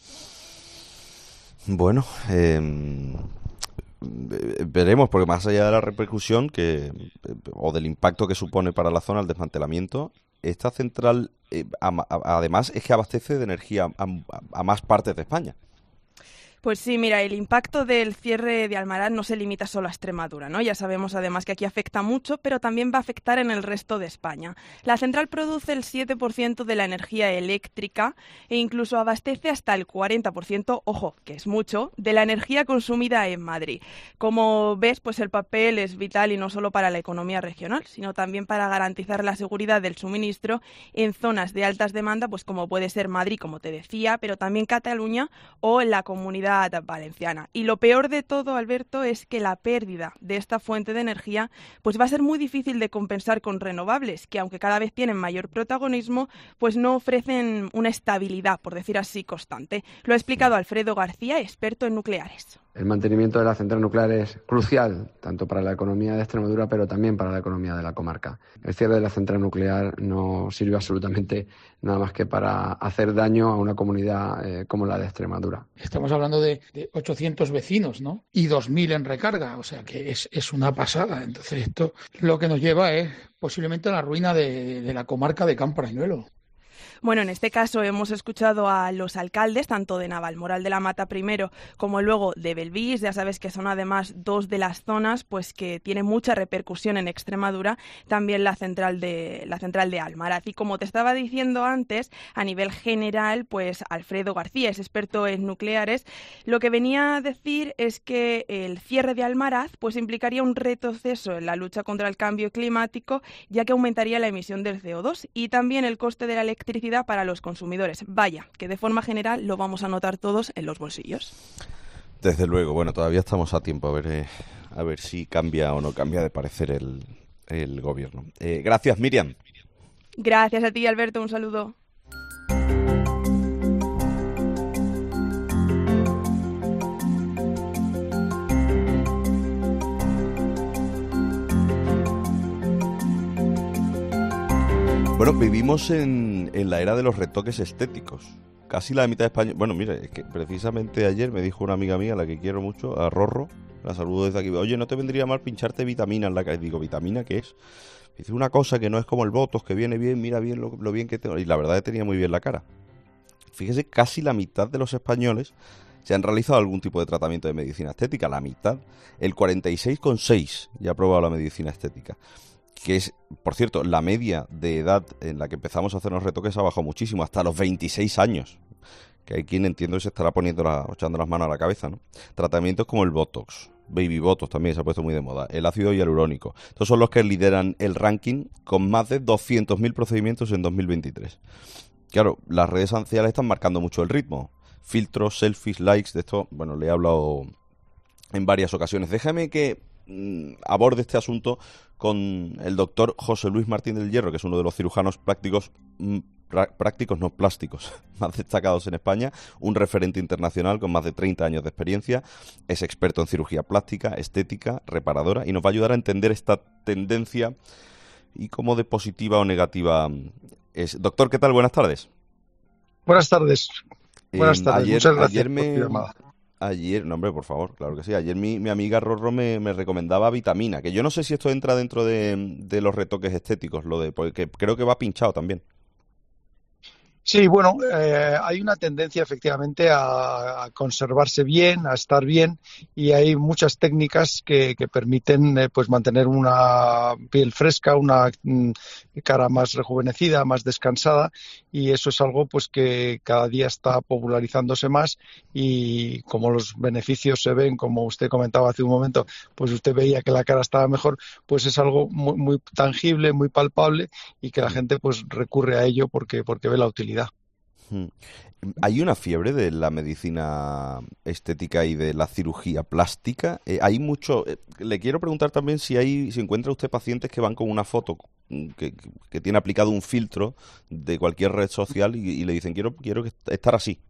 Bueno, eh, veremos, porque más allá de la repercusión que o del impacto que supone para la zona el desmantelamiento, esta central eh, a, a, además es que abastece de energía a, a más partes de España. Pues sí, mira, el impacto del cierre de Almaraz no se limita solo a Extremadura, ¿no? Ya sabemos además que aquí afecta mucho, pero también va a afectar en el resto de España. La central produce el siete por ciento de la energía eléctrica e incluso abastece hasta el cuarenta por ciento, ojo, que es mucho, de la energía consumida en Madrid. Como ves, pues el papel es vital y no solo para la economía regional, sino también para garantizar la seguridad del suministro en zonas de altas demandas, pues como puede ser Madrid, como te decía, pero también Cataluña o en la Comunidad Valenciana. Y lo peor de todo, Alberto, es que la pérdida de esta fuente de energía pues va a ser muy difícil de compensar con renovables, que aunque cada vez tienen mayor protagonismo, pues no ofrecen una estabilidad, por decir así, constante. Lo ha explicado Alfredo García, experto en nucleares. El mantenimiento de la central nuclear es crucial, tanto para la economía de Extremadura, pero también para la economía de la comarca. El cierre de la central nuclear no sirve absolutamente nada más que para hacer daño a una comunidad eh, como la de Extremadura. Estamos hablando de, de ochocientos vecinos, ¿no? Y dos mil en recarga, o sea que es, es una pasada. Entonces esto lo que nos lleva es posiblemente a la ruina de, de la comarca de Campo-Aranyuelo. Bueno, en este caso hemos escuchado a los alcaldes, tanto de Navalmoral de la Mata primero, como luego de Belvís. Ya sabes que son además dos de las zonas pues que tienen mucha repercusión en Extremadura, también la central de la central de Almaraz. Y como te estaba diciendo antes, a nivel general, pues Alfredo García es experto en nucleares. Lo que venía a decir es que el cierre de Almaraz pues implicaría un retroceso en la lucha contra el cambio climático, ya que aumentaría la emisión del C O dos y también el coste de la electricidad para los consumidores. Vaya, que de forma general lo vamos a notar todos en los bolsillos. Desde luego, bueno, todavía estamos a tiempo a ver eh, a ver si cambia o no cambia de parecer el, el gobierno. Eh, gracias, Miriam. Gracias a ti, Alberto, un saludo. Bueno, vivimos en, en la era de los retoques estéticos. Casi la mitad de España... Bueno, mire, es que precisamente ayer me dijo una amiga mía, a la que quiero mucho, a Rorro, la saludo desde aquí. Oye, ¿no te vendría mal pincharte vitamina en la cara? Y digo, ¿vitamina qué es? Dice, una cosa que no es como el Botox, que viene bien, mira bien lo, lo bien que tengo. Y la verdad es que tenía muy bien la cara. Fíjese, casi la mitad de los españoles se han realizado algún tipo de tratamiento de medicina estética. La mitad, el cuarenta y seis coma seis ya ha probado la medicina estética. Que es, por cierto, la media de edad en la que empezamos a hacernos retoques ha bajado muchísimo, hasta los veintiséis años. Que hay quien, entiendo, que se estará poniendo la, echando las manos a la cabeza, ¿no? Tratamientos como el Botox, Baby Botox también se ha puesto muy de moda, el ácido hialurónico. Estos son los que lideran el ranking con más de doscientos mil procedimientos en dos mil veintitrés. Claro, las redes sociales están marcando mucho el ritmo. Filtros, selfies, likes, de esto, bueno, le he hablado en varias ocasiones. Déjame que mmm, aborde este asunto con el doctor José Luis Martín del Hierro, que es uno de los cirujanos prácticos, mmm, prácticos no plásticos, más destacados en España, un referente internacional con más de treinta años de experiencia, es experto en cirugía plástica, estética, reparadora, y nos va a ayudar a entender esta tendencia y cómo de positiva o negativa es. Doctor, ¿qué tal? Buenas tardes. Buenas tardes. Buenas tardes. Ayer, Muchas gracias ayer por me... tu llamada. Ayer, no hombre, por favor, claro que sí. Ayer mi, mi amiga Rorro me, me recomendaba vitamina, que yo no sé si esto entra dentro de, de los retoques estéticos, lo de porque creo que va pinchado también. Sí, bueno, eh, hay una tendencia efectivamente a, a conservarse bien, a estar bien, y hay muchas técnicas que, que permiten eh, pues mantener una piel fresca, una mm, cara más rejuvenecida, más descansada, y eso es algo pues que cada día está popularizándose más, y como los beneficios se ven, como usted comentaba hace un momento, pues usted veía que la cara estaba mejor, pues es algo muy, muy tangible, muy palpable, y que la gente pues recurre a ello porque, porque ve la utilidad. ¿Hay una fiebre de la medicina estética y de la cirugía plástica? Eh, hay mucho. Eh, le quiero preguntar también si hay, si encuentra usted pacientes que van con una foto que, que tiene aplicado un filtro de cualquier red social y, y le dicen quiero, quiero estar así.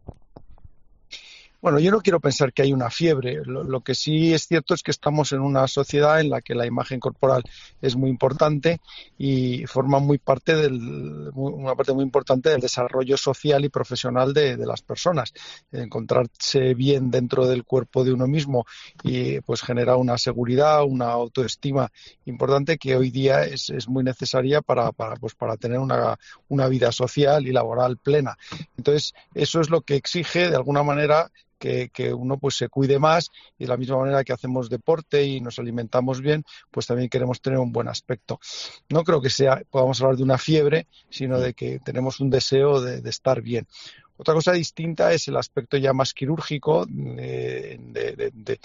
Bueno, yo no quiero pensar que hay una fiebre. Lo, lo que sí es cierto es que estamos en una sociedad en la que la imagen corporal es muy importante y forma muy parte del, una parte muy importante del desarrollo social y profesional de, de las personas. Encontrarse bien dentro del cuerpo de uno mismo y pues genera una seguridad, una autoestima importante que hoy día es, es muy necesaria para, para, pues, para tener una, una vida social y laboral plena. Entonces, eso es lo que exige de alguna manera Que, que uno pues se cuide más y de la misma manera que hacemos deporte y nos alimentamos bien, pues también queremos tener un buen aspecto. No creo que sea, podamos hablar de una fiebre, sino de que tenemos un deseo de, de estar bien. Otra cosa distinta es el aspecto ya más quirúrgico, de, de, de, de,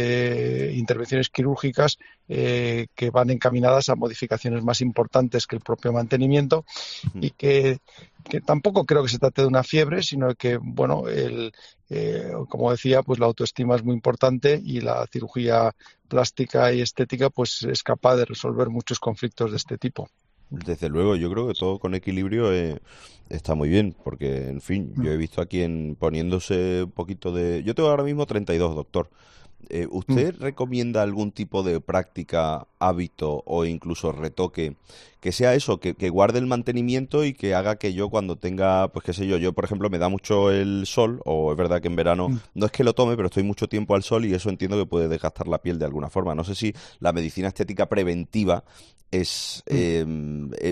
de intervenciones quirúrgicas eh, que van encaminadas a modificaciones más importantes que el propio mantenimiento y que, que tampoco creo que se trate de una fiebre, sino que, bueno, el, eh, como decía, pues la autoestima es muy importante y la cirugía plástica y estética pues es capaz de resolver muchos conflictos de este tipo. Desde luego, yo creo que todo con equilibrio eh, está muy bien, porque, en fin, yo he visto a quien poniéndose un poquito de... Yo tengo ahora mismo treinta y dos, doctor. Eh, ¿Usted mm. recomienda algún tipo de práctica, hábito o incluso retoque que sea eso, que, que guarde el mantenimiento y que haga que yo cuando tenga, pues qué sé yo, yo por ejemplo me da mucho el sol, o es verdad que en verano mm. no es que lo tome, pero estoy mucho tiempo al sol y eso entiendo que puede desgastar la piel de alguna forma? No sé si la medicina estética preventiva es... Mm. Eh, eh,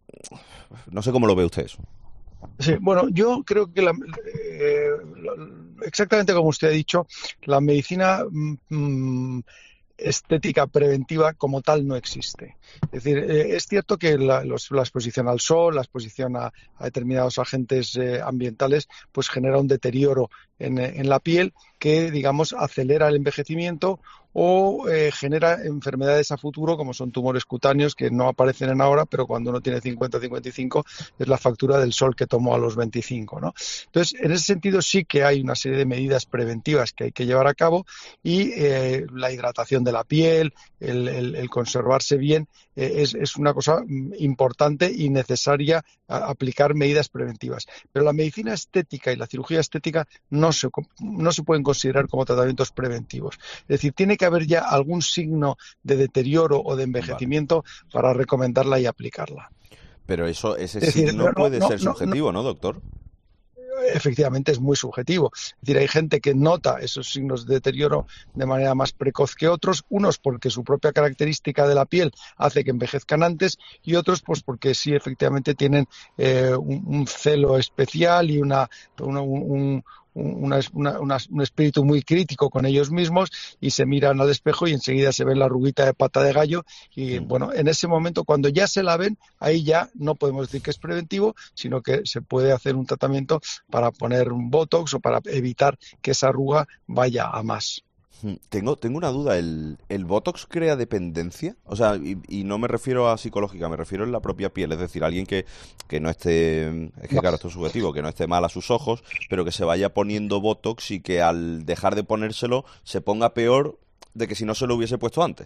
no sé cómo lo ve usted eso. Sí, bueno, yo creo que la, eh, exactamente como usted ha dicho, la medicina mmm, estética preventiva como tal no existe. Es decir, eh, es cierto que la, los, la exposición al sol, la exposición a, a determinados agentes eh, ambientales, pues genera un deterioro en, en la piel que, digamos, acelera el envejecimiento o eh, genera enfermedades a futuro como son tumores cutáneos que no aparecen en ahora, pero cuando uno tiene cincuenta o cincuenta y cinco es la factura del sol que tomó a los veinticinco, ¿no? Entonces, en ese sentido sí que hay una serie de medidas preventivas que hay que llevar a cabo y eh, la hidratación de la piel, el, el, el conservarse bien, eh, es, es una cosa importante y necesaria a aplicar medidas preventivas. Pero la medicina estética y la cirugía estética no se, no se pueden considerar como tratamientos preventivos. Es decir, tiene que haber ya algún signo de deterioro o de envejecimiento vale. para recomendarla y aplicarla. Pero eso, ese es decir, signo no, puede no, ser no, subjetivo, no, ¿no, doctor? Efectivamente es muy subjetivo. Es decir, hay gente que nota esos signos de deterioro de manera más precoz que otros, unos porque su propia característica de la piel hace que envejezcan antes y otros pues porque sí efectivamente tienen eh, un, un celo especial y una, una un, Una, una, una, un espíritu muy crítico con ellos mismos y se miran al espejo y enseguida se ven la arruguita de pata de gallo y mm. bueno, en ese momento cuando ya se la ven, ahí ya no podemos decir que es preventivo, sino que se puede hacer un tratamiento para poner un botox o para evitar que esa arruga vaya a más. Tengo, tengo una duda, ¿El, ¿el Botox crea dependencia? O sea, y, y no me refiero a psicológica, me refiero en la propia piel, es decir, alguien que, que no esté, es que no. claro, esto es subjetivo, que no esté mal a sus ojos, pero que se vaya poniendo Botox y que al dejar de ponérselo se ponga peor de que si no se lo hubiese puesto antes.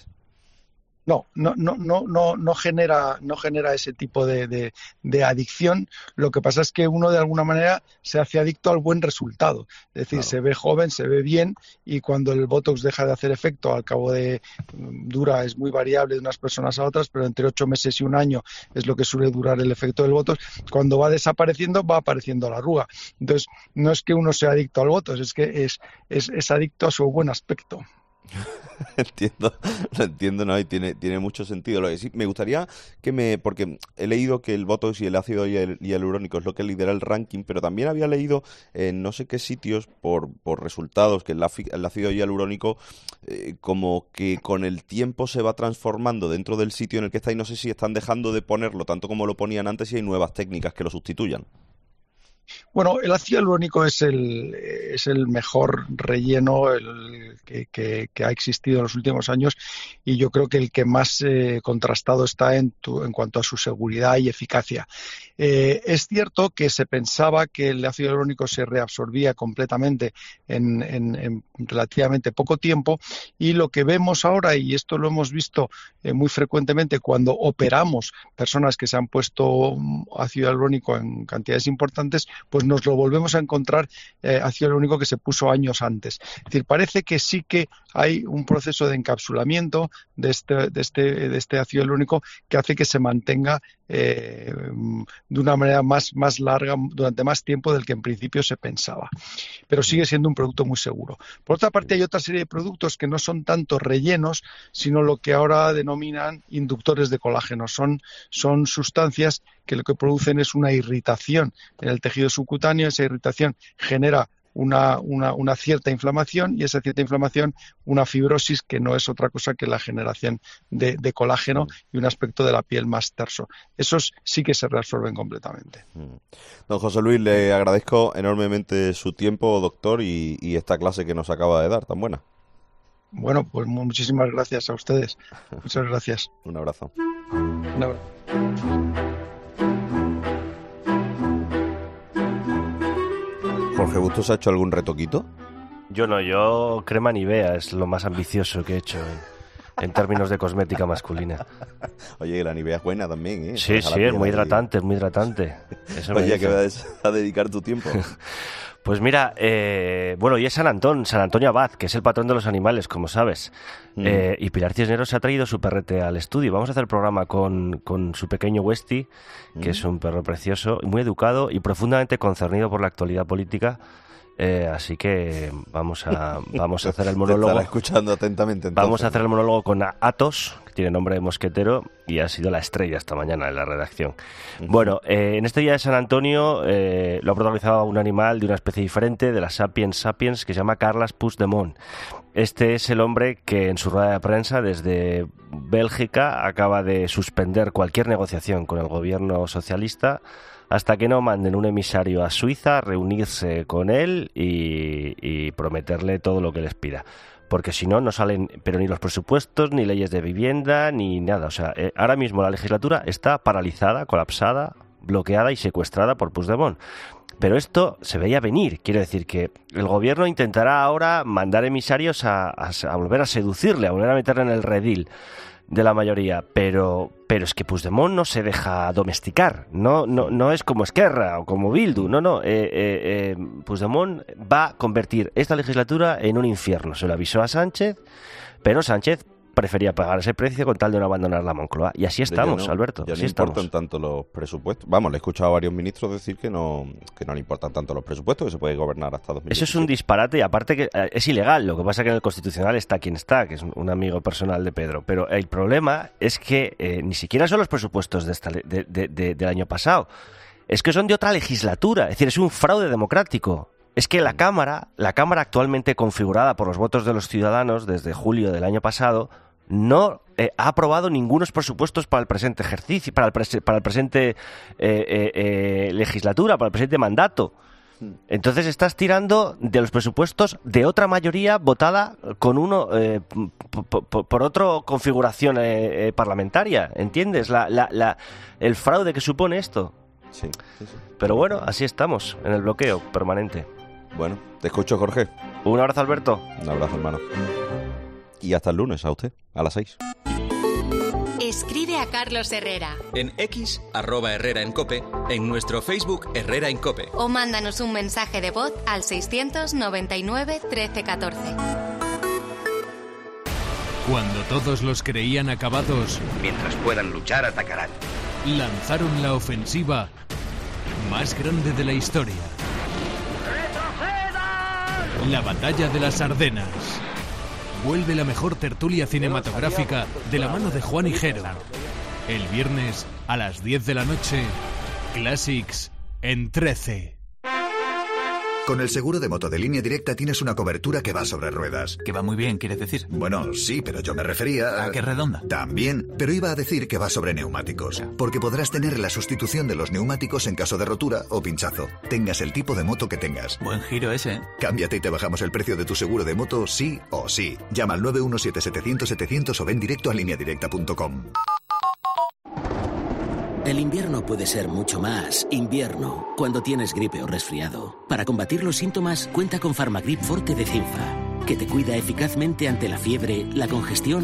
No, no, no, no, no, no genera, no genera ese tipo de, de, de adicción. Lo que pasa es que uno de alguna manera se hace adicto al buen resultado. Es decir, claro. se ve joven, se ve bien y cuando el Botox deja de hacer efecto, al cabo de dura, es muy variable de unas personas a otras, pero entre ocho meses y un año es lo que suele durar el efecto del Botox. Cuando va desapareciendo, va apareciendo la arruga. Entonces, no es que uno sea adicto al Botox, es que es, es, es adicto a su buen aspecto. Entiendo, lo entiendo, ¿no? Y tiene, tiene mucho sentido. Lo que sí, me gustaría que me... Porque he leído que el Botox y el ácido hialurónico es lo que lidera el ranking, pero también había leído en no sé qué sitios, por, por resultados, que el, el ácido hialurónico eh, como que con el tiempo se va transformando dentro del sitio en el que está y no sé si están dejando de ponerlo tanto como lo ponían antes y hay nuevas técnicas que lo sustituyan. Bueno, el ácido hialurónico es el, es el mejor relleno el que, que, que ha existido en los últimos años y yo creo que el que más eh, contrastado está en, tu, en cuanto a su seguridad y eficacia. Eh, es cierto que se pensaba que el ácido hialurónico se reabsorbía completamente en, en, en relativamente poco tiempo y lo que vemos ahora, y esto lo hemos visto eh, muy frecuentemente cuando operamos personas que se han puesto ácido hialurónico en cantidades importantes, pues nos lo volvemos a encontrar eh, ácido hialurónico que se puso años antes. Es decir, parece que sí que hay un proceso de encapsulamiento de este, de este, de este ácido hialurónico que hace que se mantenga eh, de una manera más, más larga durante más tiempo del que en principio se pensaba. Pero sigue siendo un producto muy seguro. Por otra parte, hay otra serie de productos que no son tanto rellenos, sino lo que ahora denominan inductores de colágeno. Son, son sustancias que lo que producen es una irritación en el tejido subcutáneo. Esa irritación genera Una, una, una cierta inflamación y esa cierta inflamación una fibrosis que no es otra cosa que la generación de, de colágeno y un aspecto de la piel más terso. Esos sí que se reabsorben completamente. Don José Luis, le agradezco enormemente su tiempo, doctor, y, y esta clase que nos acaba de dar, tan buena. Bueno, pues muchísimas gracias a ustedes. Muchas gracias. Un abrazo. Un abrazo. Jorge Bustos, ¿ha hecho algún retoquito? Yo no, yo crema Nivea es lo más ambicioso que he hecho en, en términos de cosmética masculina. Oye, la Nivea es buena también, ¿eh? Sí, sí, es muy hidratante, es muy hidratante. Eso Oye, ¿a qué vas a dedicar tu tiempo? Pues mira, eh, bueno, hoy es San Antón, San Antonio Abad, que es el patrón de los animales, como sabes. Mm. Eh, y Pilar Cisneros se ha traído su perrete al estudio. Vamos a hacer el programa con, con su pequeño Westy, que mm. es un perro precioso, muy educado y profundamente concernido por la actualidad política. Eh, así que vamos a vamos a hacer el monólogo. Te estará escuchando atentamente. Entonces. Vamos a hacer el monólogo con Athos, que tiene nombre de mosquetero y ha sido la estrella esta mañana en la redacción. Uh-huh. Bueno, eh, en este día de San Antonio eh, lo ha protagonizado un animal de una especie diferente, de la Sapiens Sapiens, que se llama Carles Puigdemont. Este es el hombre que en su rueda de prensa desde Bélgica acaba de suspender cualquier negociación con el gobierno socialista hasta que no manden un emisario a Suiza a reunirse con él y, y prometerle todo lo que les pida. Porque si no, no salen pero ni los presupuestos, ni leyes de vivienda, ni nada. O sea, eh, ahora mismo la legislatura está paralizada, colapsada, bloqueada y secuestrada por Puigdemont. Pero esto se veía venir. Quiero decir que el gobierno intentará ahora mandar emisarios a, a, a volver a seducirle, a volver a meterle en el redil de la mayoría, pero pero es que Puigdemont no se deja domesticar, no no no es como Esquerra o como Bildu, no, no, eh, eh, eh, Puigdemont va a convertir esta legislatura en un infierno, se lo avisó a Sánchez, pero Sánchez prefería pagar ese precio con tal de no abandonar la Moncloa. Y así estamos, no, Alberto. Ya así no estamos. importan tanto los presupuestos. Vamos, le he escuchado a varios ministros decir que no que no le importan tanto los presupuestos, que se puede gobernar hasta dos mil diecisiete. Eso es un disparate y aparte que eh, es ilegal. Lo que pasa es que en el Constitucional está quien está, que es un amigo personal de Pedro. Pero el problema es que eh, ni siquiera son los presupuestos de esta, de, de, de, del año pasado. Es que son de otra legislatura. Es decir, es un fraude democrático. Es que la Cámara, la Cámara actualmente configurada por los votos de los ciudadanos desde julio del año pasado, no eh, ha aprobado ningunos presupuestos para el presente ejercicio, para el, pres- para el presente eh, eh, eh, legislatura, para el presente mandato. Entonces estás tirando de los presupuestos de otra mayoría votada con uno eh, p- p- por otra configuración eh, eh, parlamentaria, ¿entiendes? La, la, la, el fraude que supone esto. Sí, sí, sí. Pero bueno, así estamos, en el bloqueo permanente. Bueno, te escucho, Jorge. Un abrazo, Alberto. Un abrazo, hermano. Y hasta el lunes, a usted, a las seis. Escribe a Carlos Herrera. En X, arroba Herrera en Cope, en nuestro Facebook Herrera en Cope. O mándanos un mensaje de voz al seiscientos noventa y nueve trece catorce. Cuando todos los creían acabados, mientras puedan luchar, atacarán. Lanzaron la ofensiva más grande de la historia. ¡Retrocedan! La batalla de las Ardenas. Vuelve la mejor tertulia cinematográfica de la mano de Juan Higuero. El viernes a las diez de la noche, Classics en trece. Con el seguro de moto de Línea Directa tienes una cobertura que va sobre ruedas. Que va muy bien, ¿quieres decir? Bueno, sí, pero yo me refería a... ¿A qué redonda? También, pero iba a decir que va sobre neumáticos. Porque podrás tener la sustitución de los neumáticos en caso de rotura o pinchazo. Tengas el tipo de moto que tengas. Buen giro ese, ¿eh? Cámbiate y te bajamos el precio de tu seguro de moto sí o sí. Llama al nueve uno siete setecientos setecientos o ven directo a línea directa punto com. El invierno puede ser mucho más invierno cuando tienes gripe o resfriado. Para combatir los síntomas, cuenta con Farmagrip Forte de Cinfa, que te cuida eficazmente ante la fiebre, la congestión